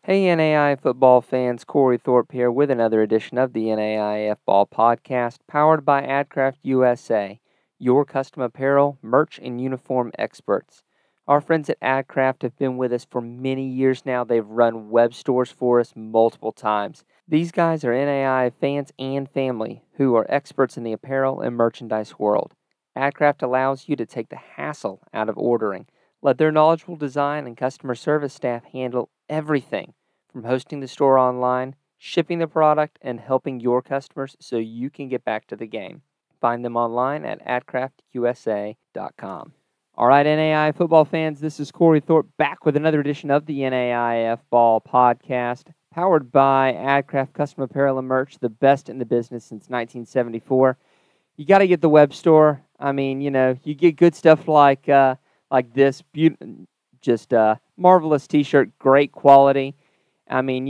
Hey NAI football fans, Corey Thorpe here with another edition of the NAIF Ball Podcast, powered by AdCraft USA, your custom apparel, merch, and uniform experts. Our friends at AdCraft have been with us for many years now. They've run web stores for us multiple times. These guys are NAI fans and family who are experts in the apparel and merchandise world. AdCraft allows you to take the hassle out of ordering. Let their knowledgeable design and customer service staff handle everything from hosting the store online, shipping the product, and helping your customers so you can get back to the game. Find them online at adcraftusa.com. All right, NAI football fans, this is Corey Thorpe back with another edition of the NAIF Ball Podcast, powered by AdCraft Custom Apparel and Merch, the best in the business since 1974. You got to get the web store. I mean, you get good stuff like this, just marvelous T-shirt, great quality. I mean,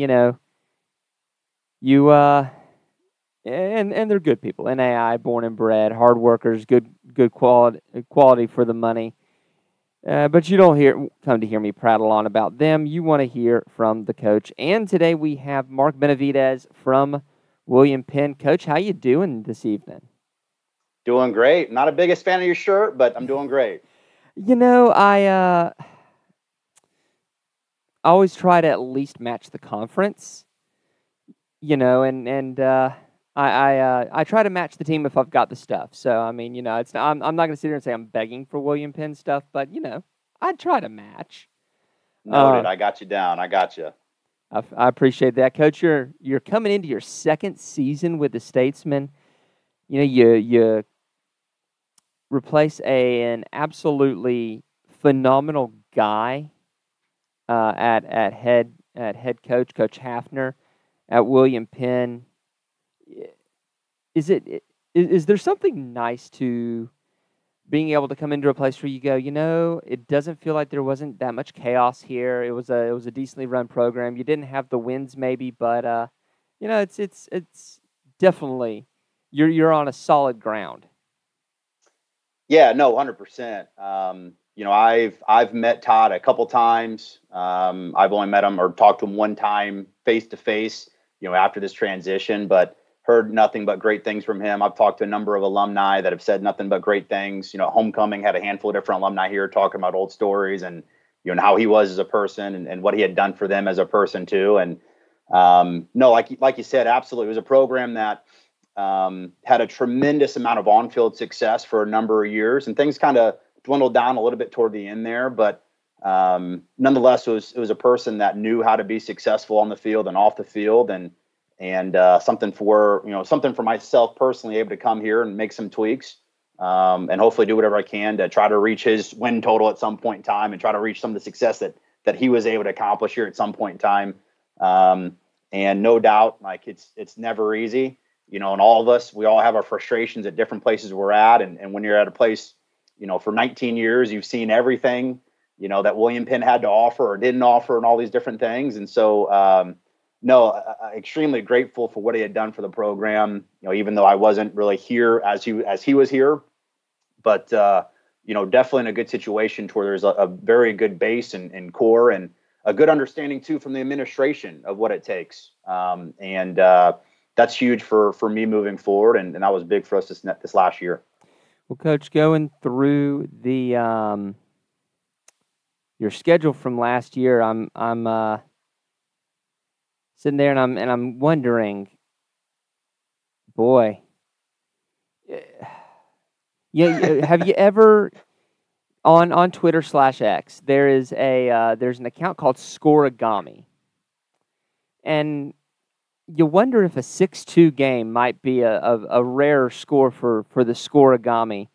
you and they're good people. NAI, born and bred, hard workers, good quality for the money. But you don't come to hear me prattle on about them. You want to hear from the coach. And today we have Mark Benavidez from William Penn. Coach, how you doing this evening? Doing great. Not a biggest fan of your shirt, but I'm doing great. I always try to at least match the conference. I try to match the team if I've got the stuff. So I mean, I'm not going to sit here and say I'm begging for William Penn stuff, but I'd try to match. Noted. I got you down. I got you. I appreciate that, Coach. You're coming into your second season with the Statesman. You replace an absolutely phenomenal guy at head coach, Coach Hafner, at William Penn. Is there something nice to being able to come into a place where you go, it doesn't feel like there wasn't that much chaos here. It was a decently run program. You didn't have the wins maybe, but it's definitely you're on a solid ground. Yeah, no, 100%. I've met Todd a couple times. I've only met him or talked to him one time face to face, after this transition, but heard nothing but great things from him. I've talked to a number of alumni that have said nothing but great things. Homecoming had a handful of different alumni here talking about old stories and, and how he was as a person and what he had done for them as a person too. And no, like you said, absolutely. It was a program that had a tremendous amount of on-field success for a number of years, and things kind of dwindled down a little bit toward the end there. But nonetheless, it was a person that knew how to be successful on the field and off the field, and something for myself personally, able to come here and make some tweaks, and hopefully do whatever I can to try to reach his win total at some point in time, and try to reach some of the success that he was able to accomplish here at some point in time. And no doubt, like it's never easy. And all of us, we all have our frustrations at different places we're at. And when you're at a place, for 19 years, you've seen everything, that William Penn had to offer or didn't offer and all these different things. And so, extremely grateful for what he had done for the program, even though I wasn't really here as he was here, but, definitely in a good situation to where there's a very good base and core and a good understanding too, from the administration of what it takes. That's huge for me moving forward, and that was big for us this last year. Well, Coach, going through the your schedule from last year, I'm sitting there and I'm wondering, boy, have you ever on Twitter/X there's an account called Scoreagami, and you wonder if a 6-2 game might be a rare score for the Scoreagami.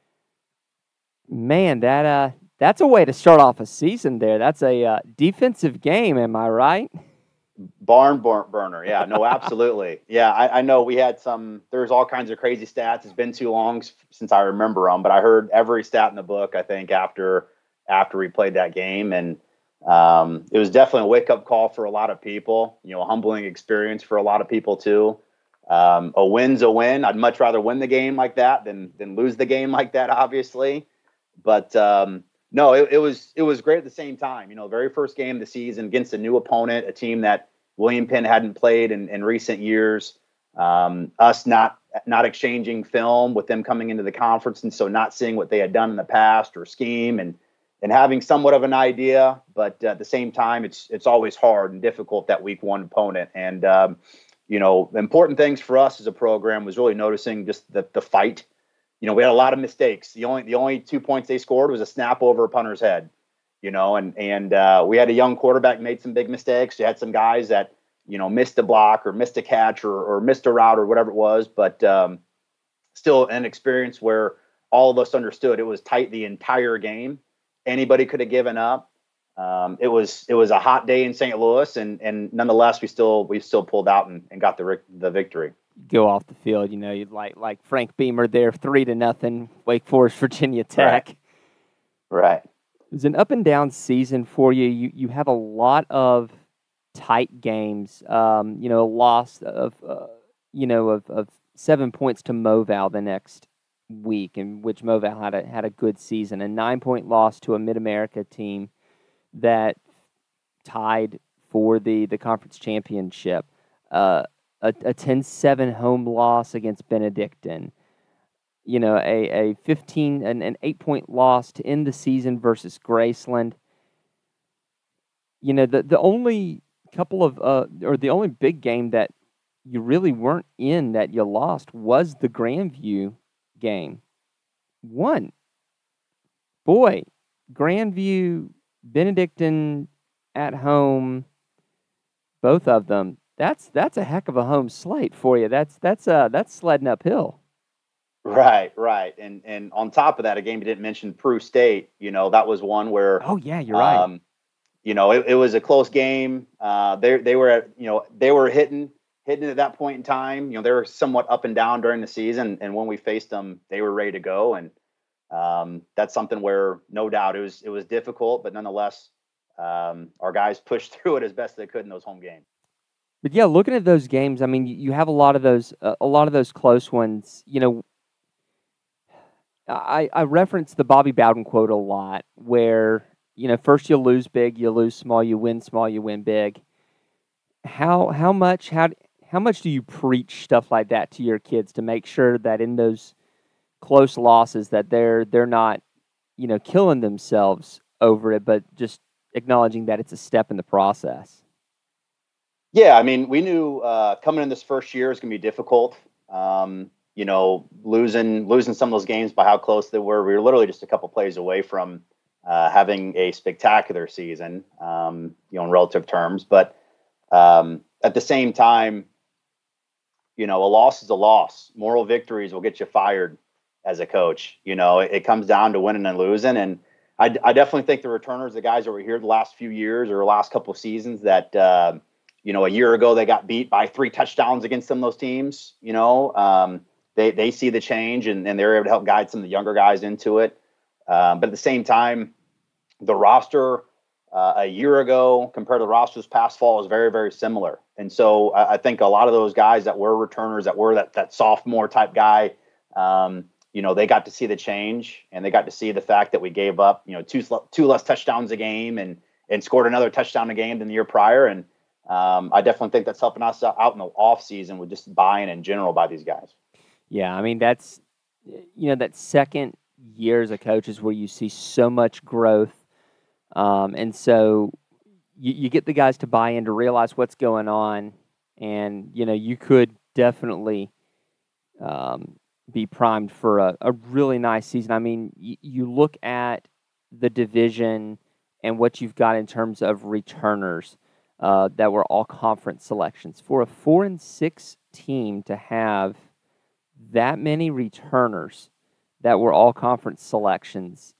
Man, that's a way to start off a season there. That's a defensive game, am I right? Barn burner. Yeah, no, absolutely. Yeah, I know we had there's all kinds of crazy stats. It's been too long since I remember them, but I heard every stat in the book, I think, after we played that game. And it was definitely a wake-up call for a lot of people, a humbling experience for a lot of people too. A win's a win. I'd much rather win the game like that than lose the game like that, obviously. But No, it was great at the same time. Very first game of the season against a new opponent, a team that William Penn hadn't played in recent years. Us not exchanging film with them coming into the conference, and so not seeing what they had done in the past or scheme, and having somewhat of an idea, but at the same time, it's always hard and difficult, that week one opponent. And important things for us as a program was really noticing just the fight. We had a lot of mistakes. The only 2 points they scored was a snap over a punter's head. And we had a young quarterback made some big mistakes. You had some guys that missed a block or missed a catch or missed a route or whatever it was, but still an experience where all of us understood it was tight the entire game. Anybody could have given up. It was a hot day in St. Louis, and nonetheless, we still pulled out and got the victory. Go off the field, you'd like Frank Beamer there, 3-0, Wake Forest, Virginia Tech. Right. It was an up and down season for you. You have a lot of tight games. A loss of 7 points to Moval the next week, in which Moval had a good season. A 9-point loss to a Mid-America team that tied for the conference championship. A 10-7 home loss against Benedictine. A 8-point loss to end the season versus Graceland. The only couple of or the only big game that you really weren't in that you lost was the Grandview game. Boy, Grandview, Benedictine at home, both of them. That's a heck of a home slate for you. That's sledding uphill. Right. And on top of that, a game you didn't mention, Peru State. That was one where. Oh yeah, you're right. It was a close game. They were hitting at that point in time. They were somewhat up and down during the season, and when we faced them, they were ready to go. And that's something where, no doubt, it was difficult, but nonetheless, our guys pushed through it as best they could in those home games. But yeah, looking at those games, I mean, you have a lot of those close ones. I reference the Bobby Bowden quote a lot, where first you lose big, you lose small, you win small, you win big. How much do you preach stuff like that to your kids to make sure that in those close losses that they're not killing themselves over it, but just acknowledging that it's a step in the process? Yeah, I mean, we knew coming in this first year is going to be difficult. Losing some of those games by how close they were. We were literally just a couple plays away from having a spectacular season, in relative terms. But at the same time, a loss is a loss. Moral victories will get you fired as a coach. It comes down to winning and losing. And I definitely think the returners, the guys that were here the last few years or last couple of seasons that, a year ago they got beat by 3 touchdowns against some of those teams, they see the change and they're able to help guide some of the younger guys into it. But at the same time, the roster a year ago compared to the rosters past fall is very, very similar. And so I think a lot of those guys that were returners, that were that sophomore type guy, they got to see the change, and they got to see the fact that we gave up, 2 less touchdowns a game and scored another touchdown a game than the year prior. And I definitely think that's helping us out in the off season with just buying in general by these guys. Yeah, I mean, that's, that second year as a coach is where you see so much growth. And so you get the guys to buy in, to realize what's going on. And, you could definitely be primed for a really nice season. I mean, you look at the division and what you've got in terms of returners that were all conference selections. For a 4-6 team to have that many returners that were all conference selections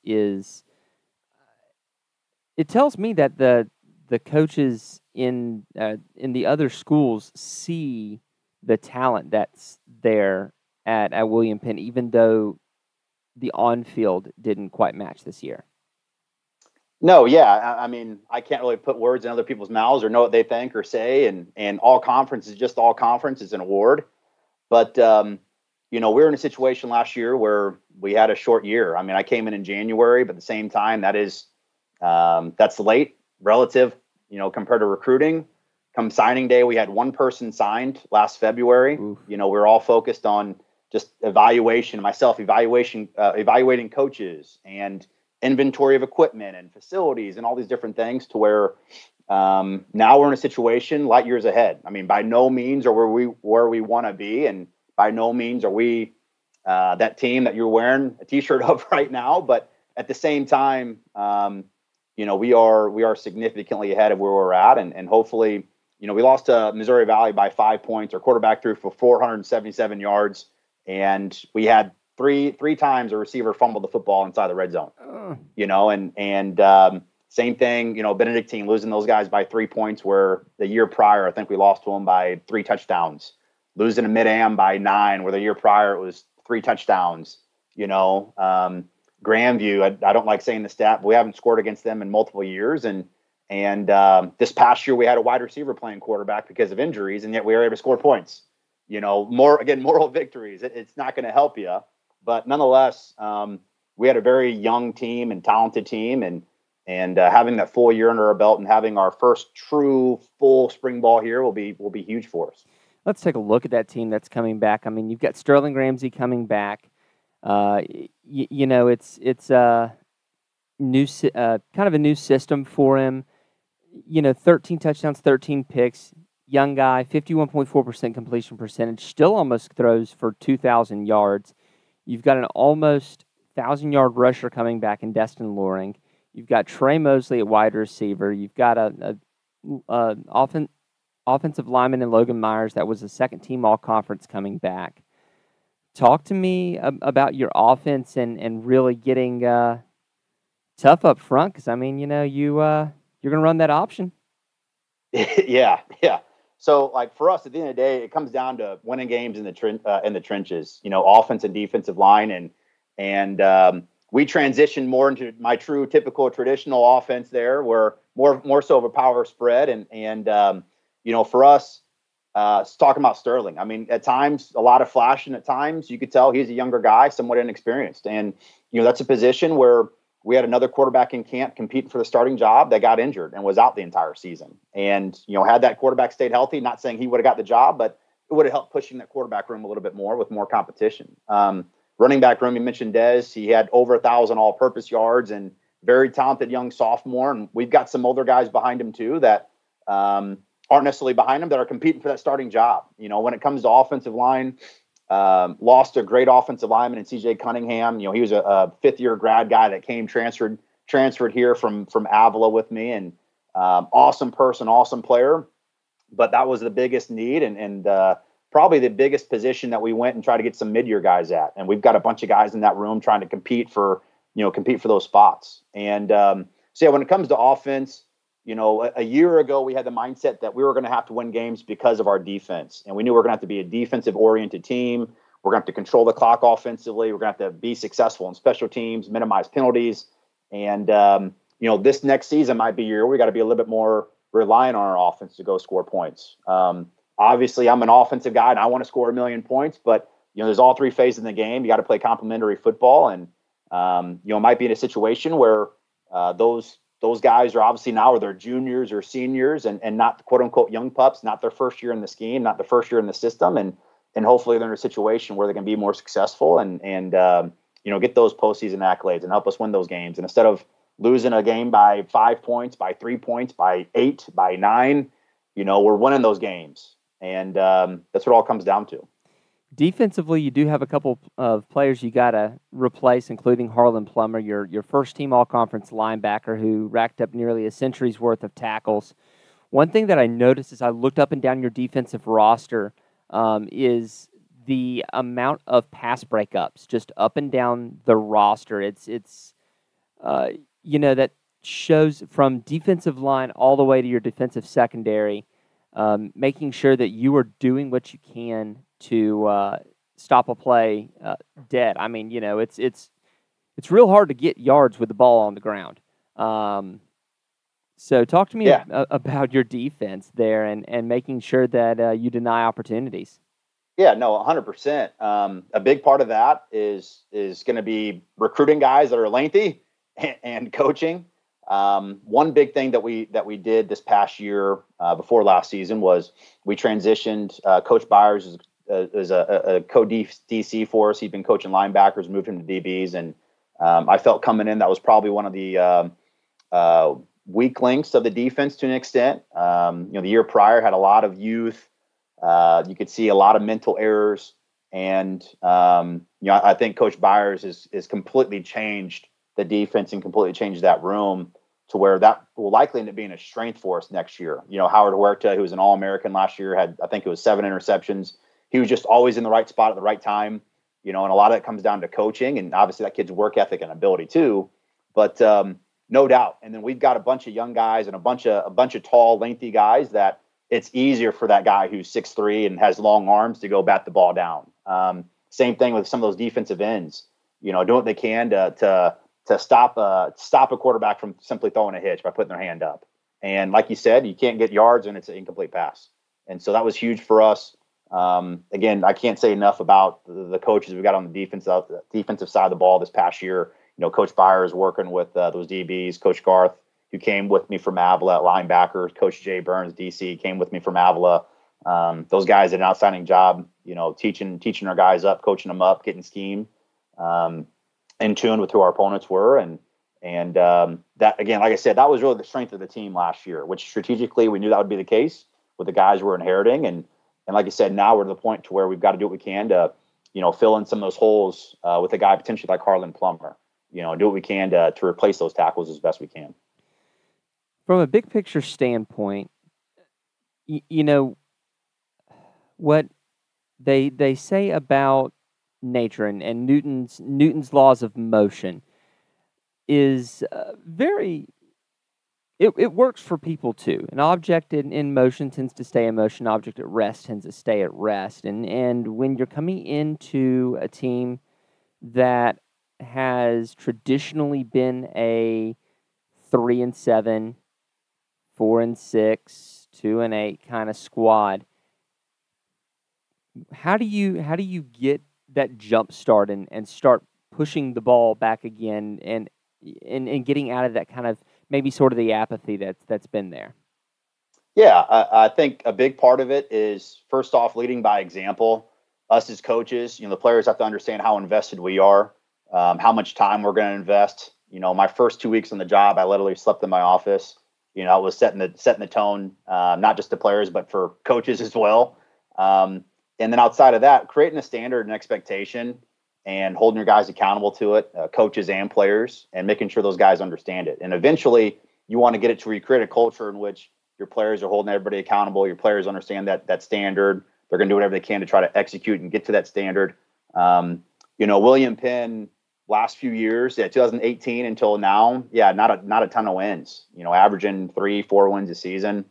it tells me that the coaches in the other schools see the talent that's there at William Penn, even though the on-field didn't quite match this year. No, yeah. I mean, I can't really put words in other people's mouths or know what they think or say. And all conference is just all conference. It's an award. But, we were in a situation last year where we had a short year. I mean, I came in January, but at the same time, that's late relative, compared to recruiting. Come signing day, we had one person signed last February. Oof. We're all focused on just evaluating coaches and inventory of equipment and facilities and all these different things to where now we're in a situation light years ahead. I mean, by no means are where we want to be, and by no means are we that team that you're wearing a T-shirt of right now. But at the same time, we are significantly ahead of where we're at, and hopefully, we lost to Missouri Valley by 5 points. Our quarterback threw for 477 yards, and we had three times a receiver fumbled the football inside the red zone. Same thing, Benedictine losing those guys by 3 points, where the year prior, I think we lost to them by 3 touchdowns. Losing to Mid-Am by 9, where the year prior it was 3 touchdowns. Grandview, I don't like saying the stat, but we haven't scored against them in multiple years. And this past year we had a wide receiver playing quarterback because of injuries, and yet we were able to score points. Moral victories. It's not going to help you, but nonetheless, we had a very young team and talented team, and having that full year under our belt and having our first true full spring ball here will be huge for us. Let's take a look at that team that's coming back. I mean, you've got Sterling Ramsey coming back. It's new, kind of a new system for him. 13 touchdowns, 13 picks. Young guy, 51.4% completion percentage. Still almost throws for 2,000 yards. You've got an almost 1,000-yard rusher coming back in Destin Loring. You've got Trey Mosley at wide receiver. You've got a offensive lineman in Logan Myers that was a second-team all-conference coming back. Talk to me about your offense and really getting tough up front, because, I mean, you're going to run that option. Yeah. So, for us, at the end of the day, it comes down to winning games in the trenches. Offense and defensive line, and we transitioned more into my true typical traditional offense there, where more so of a power spread, and for us, talking about Sterling, I mean, at times a lot of flash, and at times you could tell he's a younger guy, somewhat inexperienced, and that's a position where we had another quarterback in camp competing for the starting job that got injured and was out the entire season. And, had that quarterback stayed healthy, not saying he would have got the job, but it would have helped pushing that quarterback room a little bit more with more competition. Running back room, you mentioned Dez. He had over 1,000 all-purpose yards and very talented young sophomore. And we've got some older guys behind him too that aren't necessarily behind him that are competing for that starting job. When it comes to offensive line, lost a great offensive lineman in CJ Cunningham. He was a fifth-year grad guy that came transferred here from Avila with me, and awesome person, awesome player. But that was the biggest need, and probably the biggest position that we went and tried to get some mid-year guys at. And we've got a bunch of guys in that room trying to compete for those spots. And when it comes to offense, a year ago we had the mindset that we were going to have to win games because of our defense. And we knew we were going to have to be a defensive-oriented team. We're going to have to control the clock offensively. We're going to have to be successful in special teams, minimize penalties. And, this next season might be a year we got to be a little bit more reliant on our offense to go score points. Obviously, I'm an offensive guy, and I want to score 1 million points. But, there's all 3 phases in the game. You got to play complementary football. And, might be in a situation where those guys are obviously now, or they're juniors or seniors and not quote unquote young pups, not their first year in the scheme, not the first year in the system. And hopefully they're in a situation where they can be more successful and get those postseason accolades and help us win those games. And instead of losing a game by 5 points, by 3 points, by 8, by 9, we're winning those games. And that's what it all comes down to. Defensively, you do have a couple of players you got to replace, including Harlan Plummer, your first-team all-conference linebacker who racked up nearly a century's worth of tackles. One thing that I noticed as I looked up and down your defensive roster is the amount of pass breakups just up and down the roster. It's that shows from defensive line all the way to your defensive secondary, making sure that you are doing what you can to stop a play dead. I mean, it's real hard to get yards with the ball on the ground. So talk to me about your defense there and making sure that you deny opportunities. Yeah, no, 100%. A big part of that is going to be recruiting guys that are lengthy and coaching. One big thing that we did this past year before last season was we transitioned. Coach Byers is a co-DC for us. He'd been coaching linebackers, moved him to DBs, and I felt coming in that was probably one of the weak links of the defense to an extent. The year prior had a lot of youth. You could see a lot of mental errors, and I think Coach Byers is completely changed the defense and completely changed that room to where that will likely end up being a strength for us next year. Howard Huerta, who was an All-American last year, had, I think it was 7 interceptions. He was just always in the right spot at the right time. And a lot of that comes down to coaching, and obviously that kid's work ethic and ability too. But no doubt. And then we've got a bunch of young guys and a bunch of tall, lengthy guys that it's easier for that guy who's 6'3" and has long arms to go bat the ball down. Same thing with some of those defensive ends. Doing what they can to stop a quarterback from simply throwing a hitch by putting their hand up. And like you said, you can't get yards and it's an incomplete pass. And so that was huge for us. Again, I can't say enough about the coaches we got on the defensive side of the ball this past year. Coach Byers working with those DBs, Coach Garth, who came with me from Avila at linebacker, Coach Jay Burns, DC, came with me from Avila. Those guys did an outstanding job, teaching our guys up, coaching them up, getting scheme, in tune with who our opponents were. And that, again, like I said, that was really the strength of the team last year, which strategically we knew that would be the case with the guys we're inheriting. And like I said, now we're to the point to where we've got to do what we can to, fill in some of those holes with a guy potentially like Harlan Plummer. Do what we can to replace those tackles as best we can. From a big picture standpoint, what they say about nature and Newton's laws of motion is very. It works for people too. An object in motion tends to stay in motion. An object at rest tends to stay at rest. And when you're coming into a team that has traditionally been a 3-7, 4-6, 2-8 kind of squad, how do you get that jump start and start pushing the ball back again and getting out of that kind of maybe sort of the apathy that's been there? Yeah, I think a big part of it is, first off, leading by example. Us as coaches, the players have to understand how invested we are, how much time we're going to invest. My first 2 weeks on the job, I literally slept in my office. I was setting the tone, not just to players, but for coaches as well. And then outside of that, creating a standard and expectation and holding your guys accountable to it, coaches and players, and making sure those guys understand it. And eventually, you want to get it to where you create a culture in which your players are holding everybody accountable. Your players understand that standard. They're going to do whatever they can to try to execute and get to that standard. William Penn, last few years, 2018 until now, not a ton of wins. Averaging 3-4 wins a season.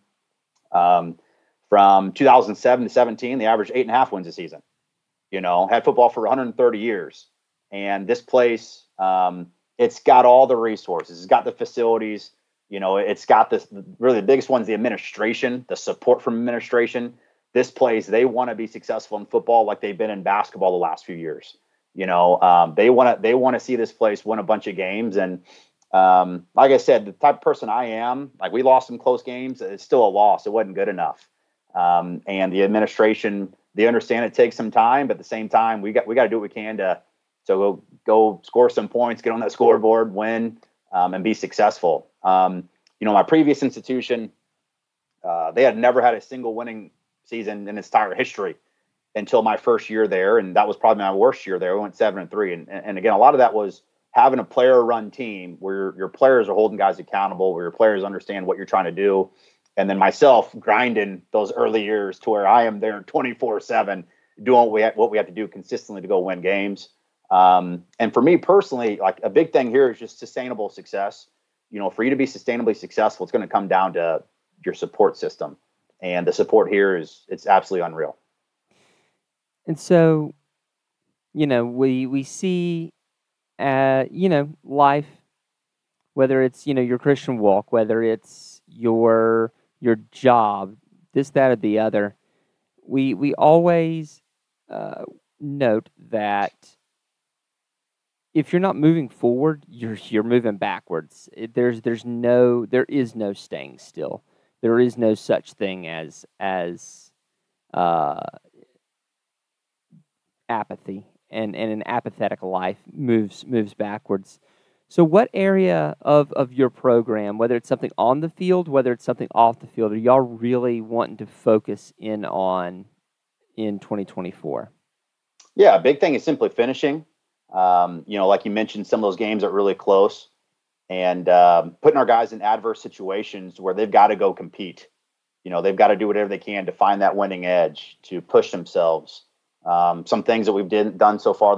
From 2007 to 17, they averaged 8.5 wins a season. Had football for 130 years. And this place, it's got all the resources. It's got the facilities. It's got this, really the biggest one's the administration, the support from administration. This place, they want to be successful in football like they've been in basketball the last few years. They want to see this place win a bunch of games. And like I said, the type of person I am, like, we lost some close games. It's still a loss. It wasn't good enough. And the administration, they understand it takes some time, but at the same time, we got to do what we can to go score some points, get on that scoreboard, win, and be successful. My previous institution, they had never had a single winning season in its entire history until my first year there, and that was probably my worst year there. We went 7-3, and again, a lot of that was having a player-run team where your players are holding guys accountable, where your players understand what you're trying to do. And then myself grinding those early years to where I am there 24/7, doing what we have to do consistently to go win games. And for me personally, like, a big thing here is just sustainable success. For you to be sustainably successful, it's going to come down to your support system. And the support here it's absolutely unreal. And so, we see, life, whether it's, your Christian walk, whether it's your job, this, that, or the other, we always note that if you're not moving forward, you're moving backwards. There is no staying still. There is no such thing as uh, apathy, and an apathetic life moves backwards. So, what area of your program, whether it's something on the field, whether it's something off the field, are y'all really wanting to focus in on in 2024? Yeah, big thing is simply finishing. Like you mentioned, some of those games are really close, and putting our guys in adverse situations where they've got to go compete. They've got to do whatever they can to find that winning edge, to push themselves. Some things that we've done so far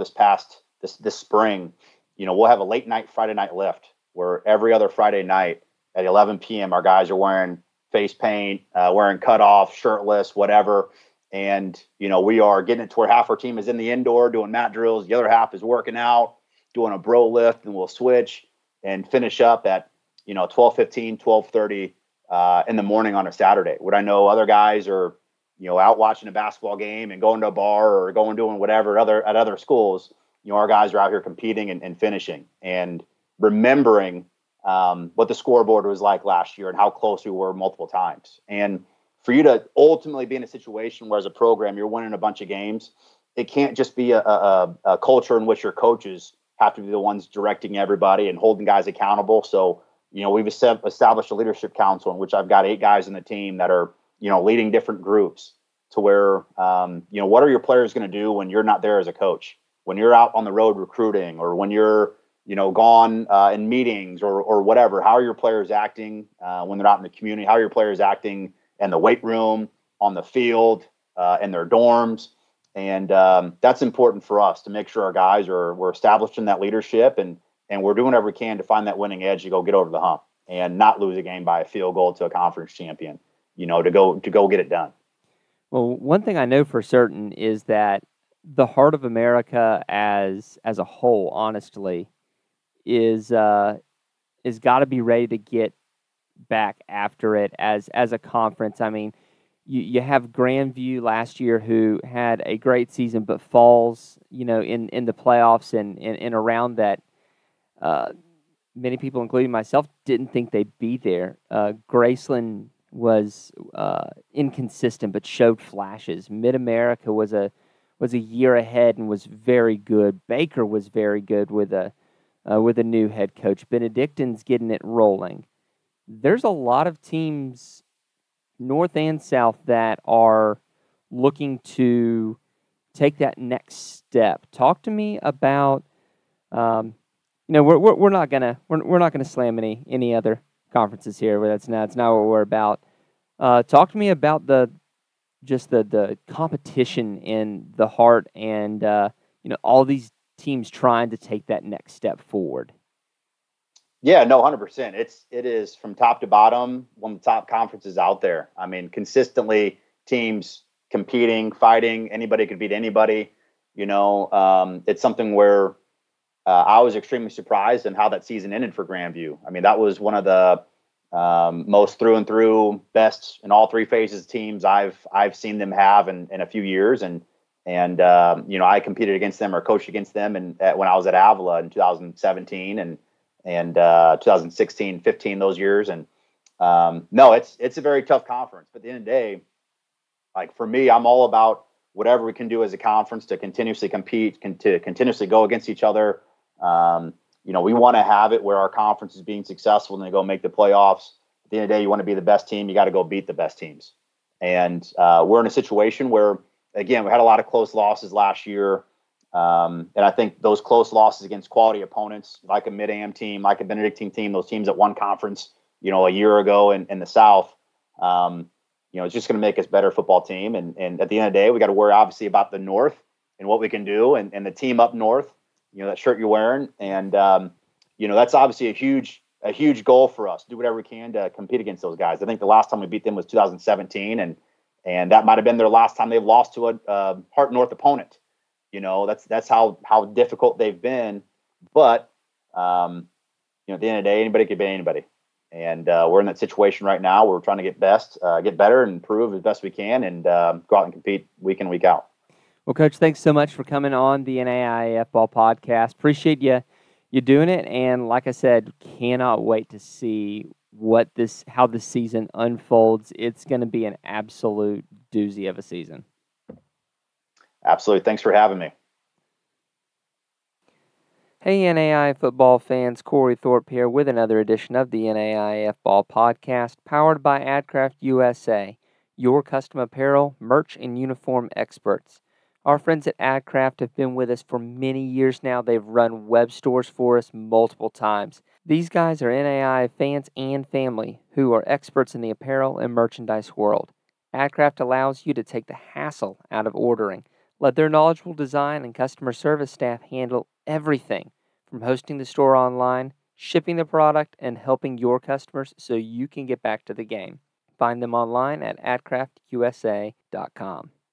this spring, we'll have a late night Friday night lift where every other Friday night at 11 p.m. our guys are wearing face paint, wearing cutoff, shirtless, whatever. And, we are getting it to where half our team is in the indoor doing mat drills. The other half is working out, doing a bro lift, and we'll switch and finish up at, 12:15, 12:30 in the morning on a Saturday. What I know other guys are, out watching a basketball game and going to a bar or doing whatever at other schools. Our guys are out here competing and finishing and remembering what the scoreboard was like last year and how close we were multiple times. And for you to ultimately be in a situation where as a program you're winning a bunch of games, it can't just be a culture in which your coaches have to be the ones directing everybody and holding guys accountable. So, we've established a leadership council in which I've got 8 guys in the team that are, leading different groups to where, what are your players going to do when you're not there as a coach, when you're out on the road recruiting, or when you're, gone in meetings or whatever. How are your players acting when they're out in the community? How are your players acting in the weight room, on the field, in their dorms? And that's important for us to make sure our guys we're establishing that leadership and we're doing whatever we can to find that winning edge to go get over the hump and not lose a game by a field goal to a conference champion, to go get it done. Well, one thing I know for certain is that the heart of America as a whole, honestly, is got to be ready to get back after it as a conference. I mean, you have Grandview last year who had a great season but falls, in the playoffs and around that. Many people, including myself, didn't think they'd be there. Graceland was inconsistent but showed flashes. Mid America was a year ahead and was very good. Baker was very good with a new head coach. Benedictine's getting it rolling. There's a lot of teams, north and south, that are looking to take that next step. Talk to me about. We're not gonna slam any other conferences here. But that's not what we're about. Talk to me about the competition in the heart and all these teams trying to take that next step forward. Yeah, no, 100%. It is from top to bottom one of the top conferences out there. I mean, consistently teams competing, fighting. Anybody could beat anybody. It's something where I was extremely surprised in how that season ended for Grandview. I mean, that was one of the most through and through best in all 3 phases teams I've seen them have in a few years. And I competed against them or coached against them when I was at Avila in 2017 and 2016, 15, those years. And no, it's a very tough conference. But at the end of the day, like for me, I'm all about whatever we can do as a conference to continuously compete, to continuously go against each other. We want to have it where our conference is being successful and they go make the playoffs. At the end of the day, you want to be the best team. You got to go beat the best teams. And we're in a situation where, again, we had a lot of close losses last year. And I think those close losses against quality opponents, like a Mid-Am team, like a Benedictine team, those teams that won conference, a year ago in the South, it's just going to make us a better football team. And at the end of the day, we got to worry obviously about the North and what we can do and the team up North, that shirt you're wearing. And, that's obviously a huge goal for us. Do whatever we can to compete against those guys. I think the last time we beat them was 2017. And that might've been their last time they've lost to a Hart North opponent. That's how difficult they've been. But, at the end of the day, anybody could beat anybody. And we're in that situation right now. We're trying to get better and improve as best we can and go out and compete week in, week out. Well, Coach, thanks so much for coming on the NAIA Ball Podcast. Appreciate you doing it, and like I said, cannot wait to see how this season unfolds. It's going to be an absolute doozy of a season. Absolutely. Thanks for having me. Hey, NAIA football fans, Corey Thorpe here with another edition of the NAIF Ball Podcast, powered by AdCraft USA, your custom apparel, merch, and uniform experts. Our friends at AdCraft have been with us for many years now. They've run web stores for us multiple times. These guys are NAIA fans and family who are experts in the apparel and merchandise world. AdCraft allows you to take the hassle out of ordering. Let their knowledgeable design and customer service staff handle everything from hosting the store online, shipping the product, and helping your customers so you can get back to the game. Find them online at adcraftusa.com.